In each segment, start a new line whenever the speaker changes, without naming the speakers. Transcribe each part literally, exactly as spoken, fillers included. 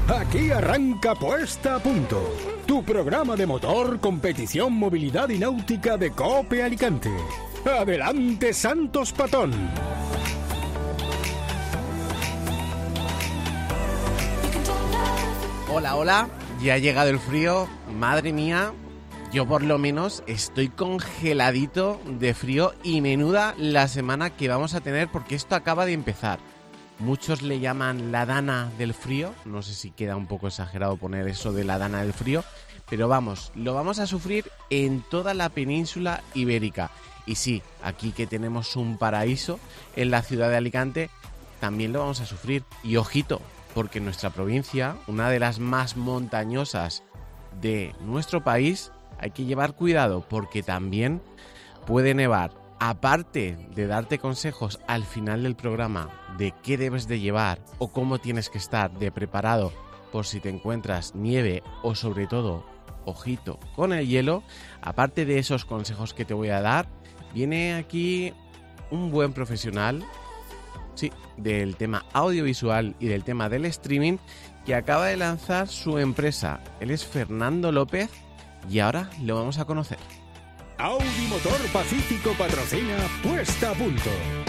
Aquí arranca Puesta a Punto, tu programa de motor, competición, movilidad y náutica de COPE Alicante. ¡Adelante, Santos Patón!
Hola, hola, ya ha llegado el frío, madre mía, yo por lo menos estoy congeladito de frío y menuda la semana que vamos a tener porque esto acaba de empezar. Muchos le llaman la dana del frío, no sé si queda un poco exagerado poner eso de la dana del frío, pero vamos, lo vamos a sufrir en toda la península ibérica. Y sí, aquí que tenemos un paraíso en la ciudad de Alicante, también lo vamos a sufrir. Y ojito, porque nuestra provincia, una de las más montañosas de nuestro país, hay que llevar cuidado porque también puede nevar. Aparte de darte consejos al final del programa de qué debes de llevar o cómo tienes que estar de preparado por si te encuentras nieve o sobre todo, ojito, con el hielo, aparte de esos consejos que te voy a dar, viene aquí un buen profesional, sí, del tema audiovisual y del tema del streaming que acaba de lanzar su empresa. Él es Fernando López y ahora lo vamos a conocer.
Audi Motor Pacífico patrocina Puesta a Punto.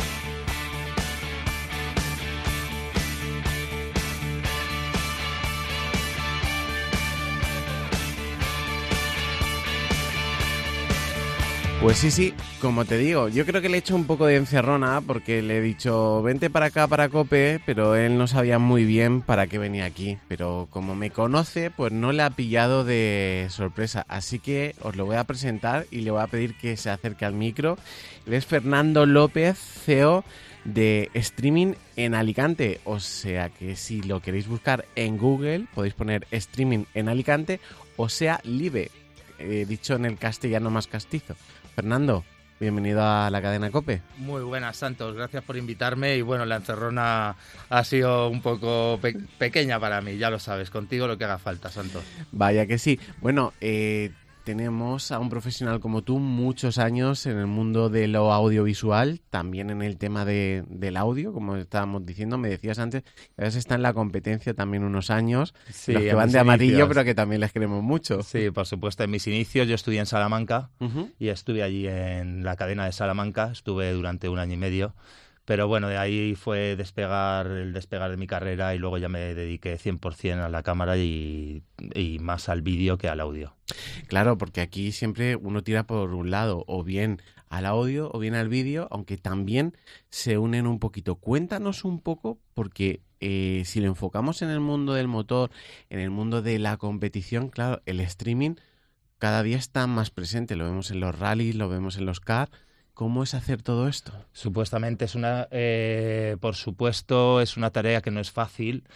Pues sí, sí, como te digo, yo creo que le he hecho un poco de encerrona porque le he dicho vente para acá para COPE, pero él no sabía muy bien para qué venía aquí. Pero como me conoce, pues no le ha pillado de sorpresa. Así que os lo voy a presentar y le voy a pedir que se acerque al micro. Él es Fernando López, C E O de Streaming en Alicante. O sea que si lo queréis buscar en Google, podéis poner Streaming en Alicante, o sea, Live, eh, dicho en el castellano más castizo. Fernando, bienvenido a la cadena COPE.
Muy buenas, Santos, gracias por invitarme y bueno, la encerrona ha sido un poco pe- pequeña para mí, ya lo sabes, contigo lo que haga falta, Santos.
Vaya que sí. Bueno, eh, tenemos a un profesional como tú muchos años en el mundo de lo audiovisual, también en el tema de, del audio, como estábamos diciendo, me decías antes, que a veces está en la competencia también unos años,
Sí,
los que
en
van
mis
de amarillo,
inicios.
pero que también les queremos mucho.
Sí, por supuesto, en mis inicios yo estudié en Salamanca
Uh-huh.
y estuve allí en la cadena de Salamanca, estuve durante un año y medio. Pero bueno, de ahí fue despegar el despegar de mi carrera y luego ya me dediqué cien por ciento a la cámara y, y más al vídeo que al audio.
Claro, porque aquí siempre uno tira por un lado, o bien al audio o bien al vídeo, aunque también se unen un poquito. Cuéntanos un poco, porque eh, si lo enfocamos en el mundo del motor, en el mundo de la competición, claro, el streaming cada día está más presente. Lo vemos en los rallies, lo vemos en los cars. ¿Cómo es hacer todo esto?
Supuestamente es una, eh, por supuesto, es una tarea que no es fácil.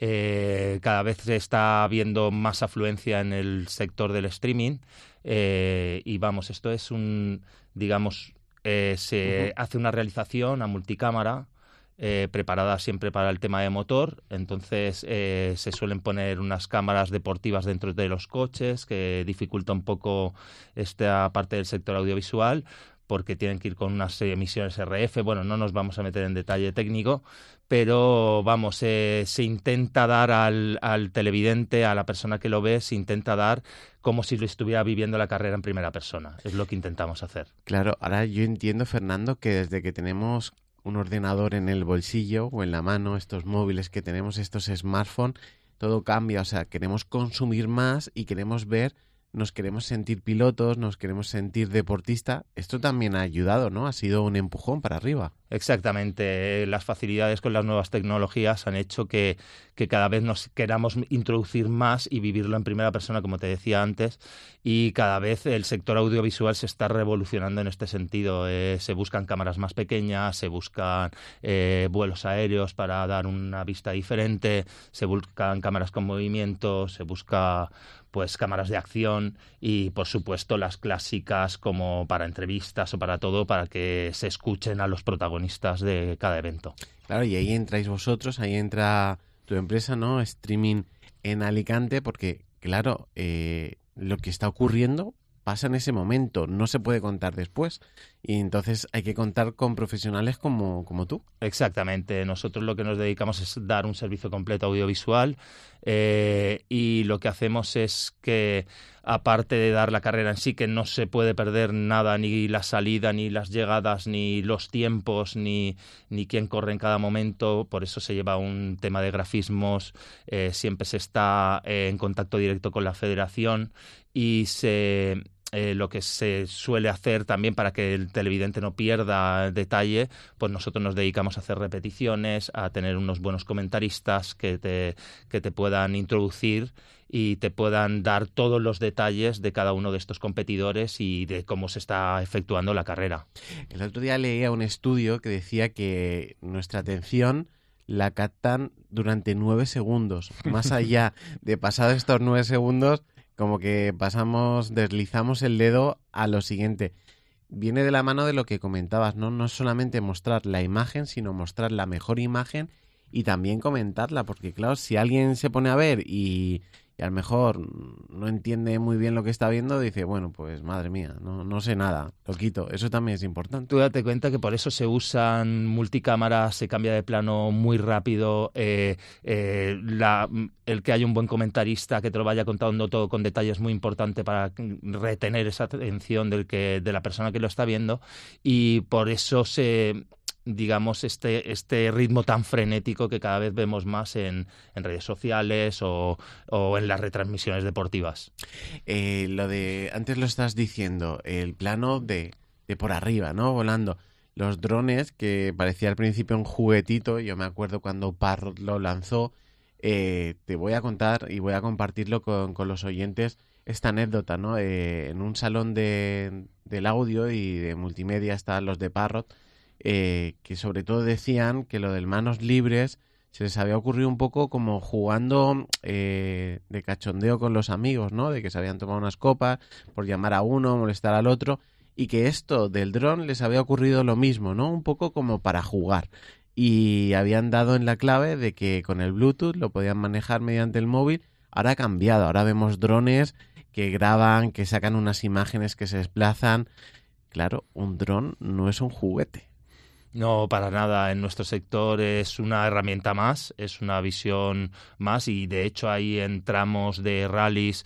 Eh, cada vez se está habiendo más afluencia en el sector del streaming eh, y vamos, esto es un, digamos, eh, se
Uh-huh.
hace una realización a multicámara. Eh, preparada siempre para el tema de motor, entonces eh, se suelen poner unas cámaras deportivas dentro de los coches que dificulta un poco esta parte del sector audiovisual porque tienen que ir con unas emisiones R F, bueno, no nos vamos a meter en detalle técnico, pero vamos, eh, se intenta dar al, al televidente, a la persona que lo ve, se intenta dar como si lo estuviera viviendo la carrera en primera persona, es lo que intentamos hacer.
Claro, ahora yo entiendo, Fernando, que desde que tenemos un ordenador en el bolsillo o en la mano, estos móviles que tenemos, estos smartphones, todo cambia, o sea, queremos consumir más y queremos ver, nos queremos sentir pilotos, nos queremos sentir deportistas. Esto también ha ayudado, ¿no? Ha sido un empujón para arriba.
Exactamente, las facilidades con las nuevas tecnologías han hecho que, que cada vez nos queramos introducir más y vivirlo en primera persona, como te decía antes, y cada vez el sector audiovisual se está revolucionando en este sentido. Eh, se buscan cámaras más pequeñas, se buscan eh, vuelos aéreos para dar una vista diferente, se buscan cámaras con movimiento, se busca pues cámaras de acción y por supuesto las clásicas como para entrevistas o para todo, para que se escuchen a los protagonistas de cada evento.
Claro, y ahí entráis vosotros, ahí entra tu empresa, ¿no? Streaming en Alicante, porque claro, eh, lo que está ocurriendo
pasa en ese momento, no se puede contar después. Y entonces hay que contar con profesionales como, como tú.
Exactamente. Nosotros lo que nos dedicamos es dar un servicio completo audiovisual eh, y lo que hacemos es que, aparte de dar la carrera en sí, que no se puede perder nada, ni la salida, ni las llegadas, ni los tiempos, ni, ni quién corre en cada momento, por eso se lleva un tema de grafismos, eh, siempre se está eh, en contacto directo con la federación y se... Eh, lo que se suele hacer también para que el televidente no pierda detalle, pues nosotros nos dedicamos a hacer repeticiones, a tener unos buenos comentaristas que te, que te puedan introducir y te puedan dar todos los detalles de cada uno de estos competidores y de cómo se está efectuando la carrera.
El otro día leía un estudio que decía que nuestra atención la captan durante nueve segundos. Más allá de pasar estos nueve segundos, como que pasamos, deslizamos el dedo a lo siguiente. Viene de la mano de lo que comentabas, ¿no? No solamente mostrar la imagen, sino mostrar la mejor imagen y también comentarla, porque claro, si alguien se pone a ver y, y a lo mejor no entiende muy bien lo que está viendo, dice, bueno, pues madre mía, no, no sé nada, lo quito. Eso también es importante.
Tú date cuenta que por eso se usan multicámaras, se cambia de plano muy rápido, eh, eh, la, el que haya un buen comentarista que te lo vaya contando todo con detalle es muy importante para retener esa atención del que, de la persona que lo está viendo, y por eso se... digamos, este, este ritmo tan frenético que cada vez vemos más en, en redes sociales o, o en las retransmisiones deportivas.
Eh, lo de, antes lo estás diciendo, el plano de, de por arriba, ¿no? Volando. Los drones, que parecía al principio un juguetito, yo me acuerdo cuando Parrot lo lanzó, eh, te voy a contar y voy a compartirlo con, con los oyentes esta anécdota, ¿no? Eh, en un salón de, del audio y de multimedia estaban los de Parrot, Eh, que sobre todo decían que lo del manos libres se les había ocurrido un poco como jugando eh, de cachondeo con los amigos, ¿no? De que se habían tomado unas copas por llamar a uno, molestar al otro, y que esto del dron les había ocurrido lo mismo, ¿no? Un poco como para jugar. Y habían dado en la clave de que con el Bluetooth lo podían manejar mediante el móvil. Ahora ha cambiado, ahora vemos drones que graban, que sacan unas imágenes que se desplazan. Claro, un dron no es un juguete.
No, para nada. En nuestro sector es una herramienta más, es una visión más, y de hecho ahí en tramos de rallies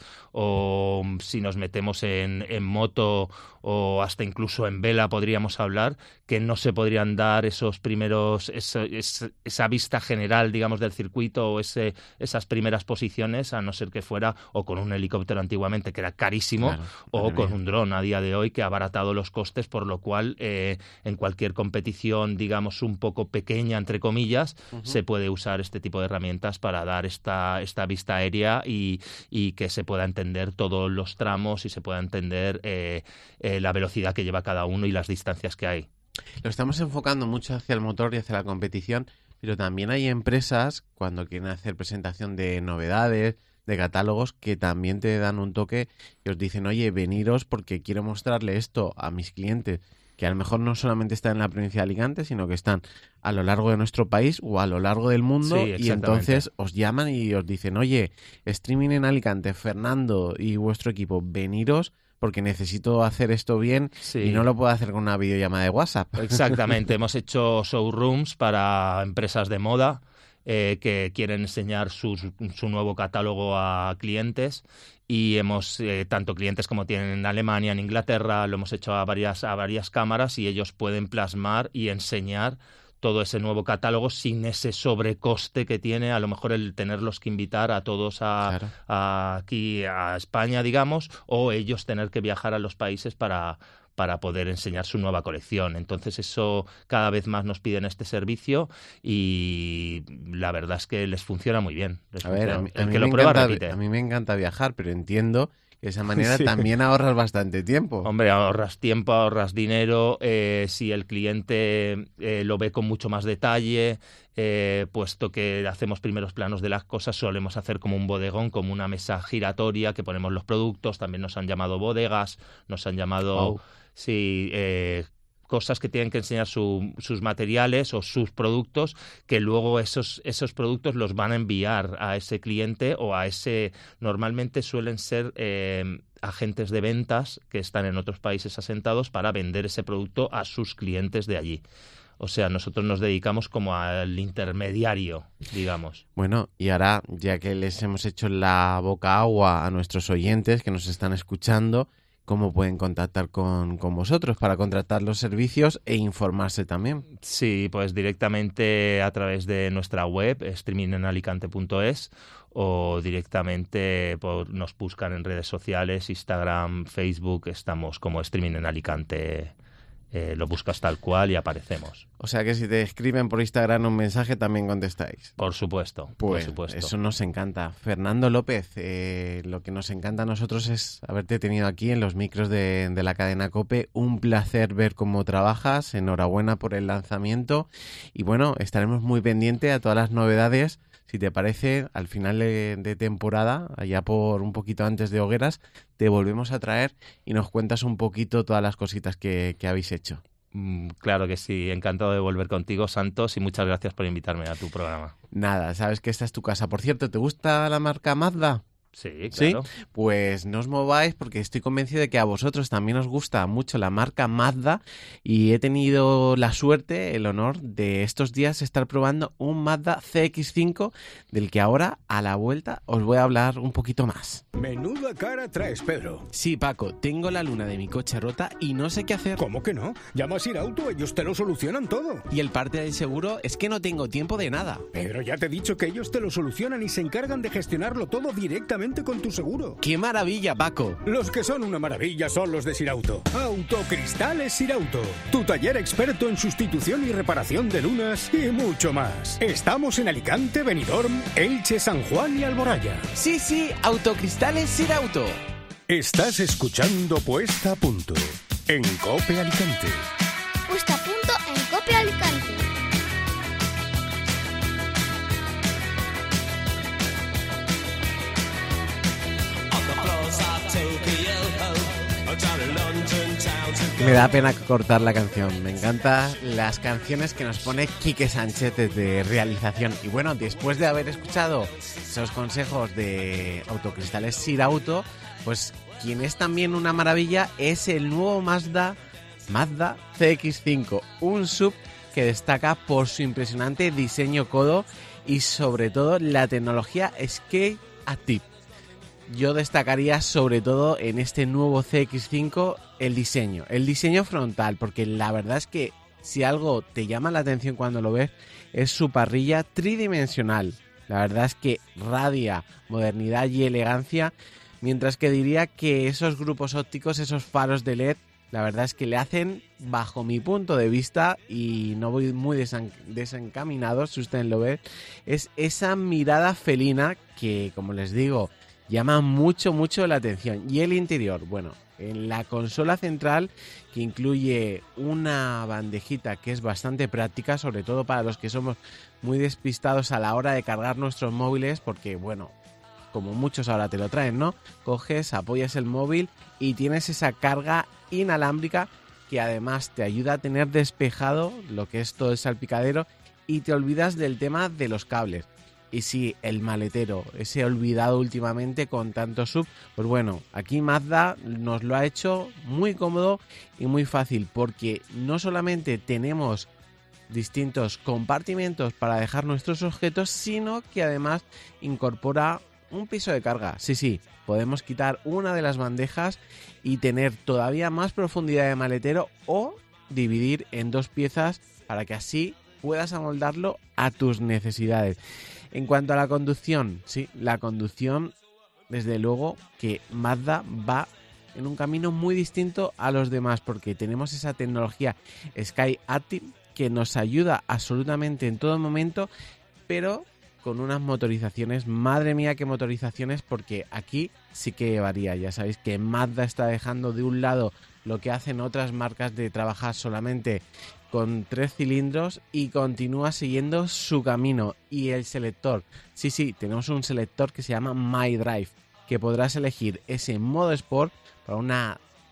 o si nos metemos en, en moto o hasta incluso en vela podríamos hablar, que no se podrían dar esos primeros, esa, esa vista general, digamos, del circuito o ese, esas primeras posiciones, a no ser que fuera o con un helicóptero antiguamente, que era carísimo, claro, o con un dron a día de hoy, que ha abaratado los costes, por lo cual eh, en cualquier competición, digamos, un poco pequeña, entre comillas, uh-huh. se puede usar este tipo de herramientas para dar esta, esta vista aérea y, y que se pueda entender todos los tramos y se pueda entender eh, eh, la velocidad que lleva cada uno y las distancias que hay.
Lo estamos enfocando mucho hacia el motor y hacia la competición, pero también hay empresas, cuando quieren hacer presentación de novedades, de catálogos, que también te dan un toque y os dicen, oye, veniros porque quiero mostrarle esto a mis clientes, que a lo mejor no solamente están en la provincia de Alicante, sino que están a lo largo de nuestro país o a lo largo del mundo, sí, y entonces os llaman y os dicen, oye, streaming en Alicante, Fernando y vuestro equipo, veniros porque necesito hacer esto bien, sí. y no lo puedo hacer con una videollamada de WhatsApp.
Exactamente, hemos hecho showrooms para empresas de moda eh, que quieren enseñar sus, su nuevo catálogo a clientes, y hemos, eh, tanto clientes como tienen en Alemania, en Inglaterra, lo hemos hecho a varias, a varias cámaras, y ellos pueden plasmar y enseñar todo ese nuevo catálogo sin ese sobrecoste que tiene a lo mejor el tenerlos que invitar a todos a, claro. a aquí a España, digamos, o ellos tener que viajar a los países para, para poder enseñar su nueva colección. Entonces eso cada vez más nos piden este servicio y la verdad es que les funciona muy bien. Les
a ver, a mí,
el
a mí
que lo
me
prueba
encanta,
repite.
A mí me encanta viajar, pero entiendo de esa manera sí. también ahorras bastante tiempo.
Hombre, ahorras tiempo, ahorras dinero. Eh, si el cliente eh, lo ve con mucho más detalle, eh, puesto que hacemos primeros planos de las cosas, solemos hacer como un bodegón, como una mesa giratoria que ponemos los productos. También nos han llamado bodegas, nos han llamado... Wow. Sí, eh, cosas que tienen que enseñar su, sus materiales o sus productos, que luego esos, esos productos los van a enviar a ese cliente o a ese... Normalmente suelen ser eh, agentes de ventas que están en otros países asentados para vender ese producto a sus clientes de allí. O sea, nosotros nos dedicamos como al intermediario, digamos.
Bueno, y ahora, ya que les hemos hecho la boca agua a nuestros oyentes que nos están escuchando, ¿cómo pueden contactar con, con vosotros para contratar los servicios e informarse también?
Sí, pues directamente a través de nuestra web, streaming en alicante punto es, o directamente por, nos buscan en redes sociales, Instagram, Facebook, estamos como Streaming en Alicante. Eh, lo buscas tal cual y aparecemos.
O sea que si te escriben por Instagram un mensaje también contestáis.
Por supuesto,
pues,
por supuesto.
Eso nos encanta. Fernando López, eh, lo que nos encanta a nosotros es haberte tenido aquí en los micros de, de la cadena COPE. Un placer ver cómo trabajas. Enhorabuena por el lanzamiento. Y bueno, estaremos muy pendientes a todas las novedades. Si te parece, al final de, de temporada, allá por un poquito antes de Hogueras, te volvemos a traer y nos cuentas un poquito todas las cositas que, que habéis hecho.
Mm, claro que sí, encantado de volver contigo, Santos, y muchas gracias por invitarme a tu programa.
Nada, sabes que esta es tu casa. Por cierto, ¿te gusta la marca Mazda?
Sí, claro.
¿Sí? Pues no os mováis porque estoy convencido de que a vosotros también os gusta mucho la marca Mazda y he tenido la suerte, el honor de estos días estar probando un Mazda C X cinco del que ahora a la vuelta os voy a hablar un poquito más.
Menuda cara traes, Pedro.
Sí, Paco, tengo la luna de mi coche rota y no sé qué hacer.
¿Cómo que no? Llamas a Irauto, ellos te lo solucionan todo.
Y el parte del seguro es que no tengo tiempo de nada.
Pedro, ya te he dicho que ellos te lo solucionan y se encargan de gestionarlo todo directamente con tu seguro.
¡Qué maravilla, Paco!
Los que son una maravilla son los de Sirauto. Autocristales Sirauto, tu taller experto en sustitución y reparación de lunas y mucho más. Estamos en Alicante, Benidorm, Elche, San Juan y Alboraya.
Sí, sí, Autocristales Sirauto.
Estás escuchando Puesta a Punto en COPE Alicante.
Puesta a Punto en COPE Alicante.
Me da pena cortar la canción. Me encantan las canciones que nos pone Quique Sánchez de realización. Y bueno, después de haber escuchado esos consejos de Autocristales Sirauto, pues quien es también una maravilla es el nuevo Mazda, Mazda C X cinco. Un sub que destaca por su impresionante diseño codo y sobre todo la tecnología Skate Active. Yo destacaría sobre todo en este nuevo C X cinco el diseño, el diseño frontal, porque la verdad es que si algo te llama la atención cuando lo ves es su parrilla tridimensional. La verdad es que radia modernidad y elegancia, mientras que diría que esos grupos ópticos, esos faros de L E D, la verdad es que le hacen, bajo mi punto de vista, y no voy muy desan- desencaminado, si ustedes lo ven, es esa mirada felina que, como les digo, llama mucho, mucho la atención. Y el interior, bueno, en la consola central, que incluye una bandejita que es bastante práctica, sobre todo para los que somos muy despistados a la hora de cargar nuestros móviles, porque, bueno, como muchos ahora te lo traen, ¿no? Coges, apoyas el móvil y tienes esa carga inalámbrica que además te ayuda a tener despejado lo que es todo el salpicadero y te olvidas del tema de los cables. Y sí, el maletero, ese olvidado últimamente con tanto sub, pues bueno, aquí Mazda nos lo ha hecho muy cómodo y muy fácil, porque no solamente tenemos distintos compartimentos para dejar nuestros objetos, sino que además incorpora un piso de carga. Sí, sí, podemos quitar una de las bandejas y tener todavía más profundidad de maletero o dividir en dos piezas para que así puedas amoldarlo a tus necesidades. En cuanto a la conducción, sí, la conducción, desde luego que Mazda va en un camino muy distinto a los demás, porque tenemos esa tecnología Sky Active que nos ayuda absolutamente en todo momento, pero con unas motorizaciones, madre mía qué motorizaciones, porque aquí sí que varía. Ya sabéis que Mazda está dejando de un lado lo que hacen otras marcas de trabajar solamente con tres cilindros y continúa siguiendo su camino. Y el selector, sí, sí, tenemos un selector que se llama My Drive, que podrás elegir ese modo Sport para una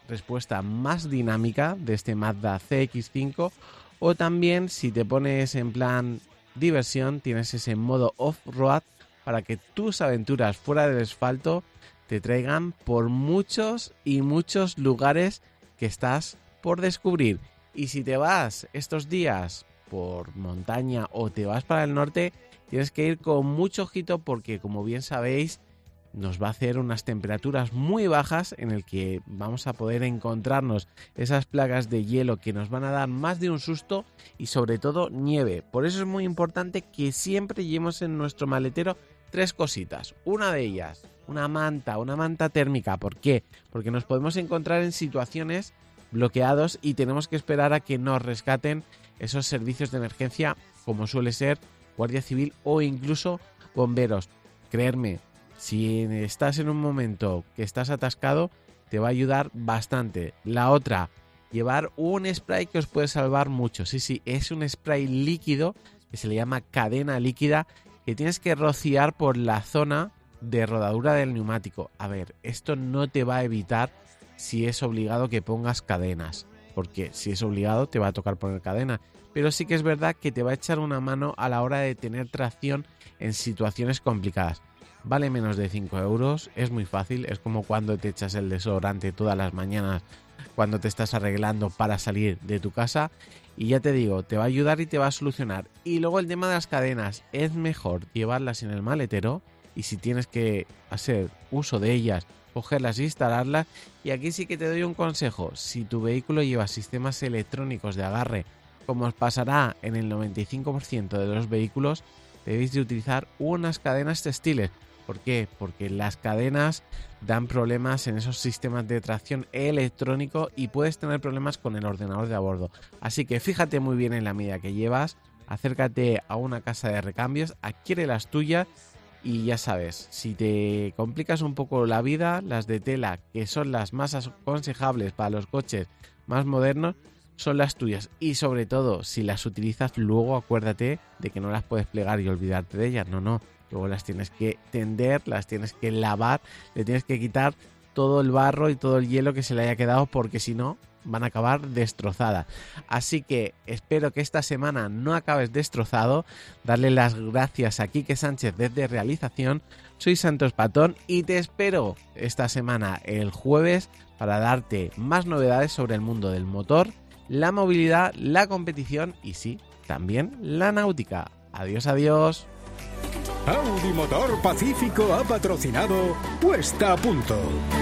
respuesta más dinámica de este Mazda C X cinco, o también si te pones en plan diversión tienes ese modo off-road para que tus aventuras fuera del asfalto te traigan por muchos y muchos lugares que estás por descubrir. Y si te vas estos días por montaña o te vas para el norte, tienes que ir con mucho ojito porque, como bien sabéis, nos va a hacer unas temperaturas muy bajas en el que vamos a poder encontrarnos esas plagas de hielo que nos van a dar más de un susto y sobre todo nieve. Por eso es muy importante que siempre llevemos en nuestro maletero tres cositas. Una de ellas, una manta, una manta térmica. ¿Por qué? Porque nos podemos encontrar en situaciones bloqueados y tenemos que esperar a que nos rescaten esos servicios de emergencia, como suele ser Guardia Civil o incluso bomberos. Creerme, si estás en un momento que estás atascado, te va a ayudar bastante. La otra, llevar un spray que os puede salvar mucho. Sí, sí, es un spray líquido que se le llama cadena líquida, que tienes que rociar por la zona de rodadura del neumático. A ver, esto no te va a evitar si es obligado que pongas cadenas, porque si es obligado te va a tocar poner cadena, pero sí que es verdad que te va a echar una mano a la hora de tener tracción en situaciones complicadas. Vale menos de cinco euros, es muy fácil, es como cuando te echas el desodorante todas las mañanas cuando te estás arreglando para salir de tu casa, y ya te digo, te va a ayudar y te va a solucionar. Y luego el tema de las cadenas, es mejor llevarlas en el maletero, y si tienes que hacer uso de ellas, cogerlas e instalarlas. Y aquí sí que te doy un consejo: si tu vehículo lleva sistemas electrónicos de agarre, como os pasará en el noventa y cinco por ciento de los vehículos, debéis de utilizar unas cadenas textiles. ¿Por qué? Porque las cadenas dan problemas en esos sistemas de tracción electrónico y puedes tener problemas con el ordenador de a bordo. Así que fíjate muy bien en la medida que llevas, acércate a una casa de recambios, adquiere las tuyas. Y ya sabes, si te complicas un poco la vida, las de tela, que son las más aconsejables para los coches más modernos, son las tuyas. Y sobre todo, si las utilizas, luego acuérdate de que no las puedes plegar y olvidarte de ellas. No, no. Luego las tienes que tender, las tienes que lavar, le tienes que quitar todo el barro y todo el hielo que se le haya quedado, porque si no, van a acabar destrozadas. Así que espero que esta semana no acabes destrozado. Darle las gracias a Quique Sánchez desde Realización. Soy Santos Patón y te espero esta semana el jueves para darte más novedades sobre el mundo del motor, la movilidad, la competición y sí, también la náutica. Adiós, adiós.
Audi Motor Pacífico ha patrocinado Puesta a Punto.